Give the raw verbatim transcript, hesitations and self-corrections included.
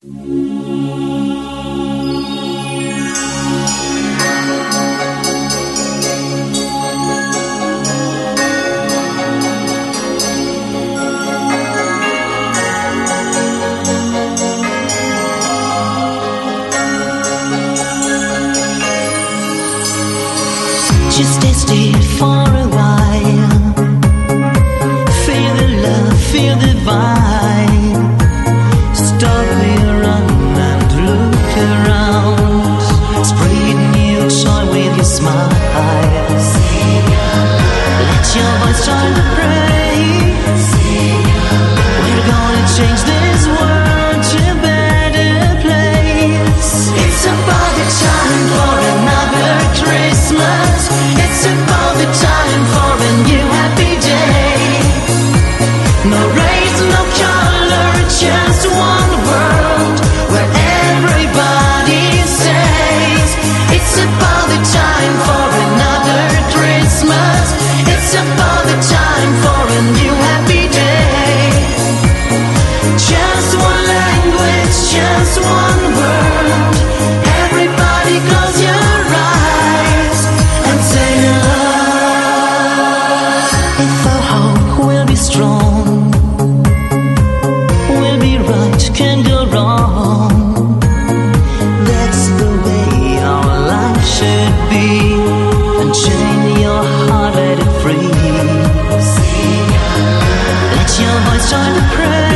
Just stay still for a while. Feel the love, feel the vibe. Stop your run and look around. Spread new joy with your smiles. Let your voice join the praise. We're gonna change this world to a better place. It's about the time for another Christmas. It's about the time for a new happy day. No race, no color, just one world where everybody says it's about the time for another Christmas. It's about the time for a new happy day. Just one language, just one world. Everybody close your eyes and say love. If our hope will be strong, we'll be right, can't go wrong. That's the way our life should be. Unchain your heart, let it free. Let your voice join the prayer.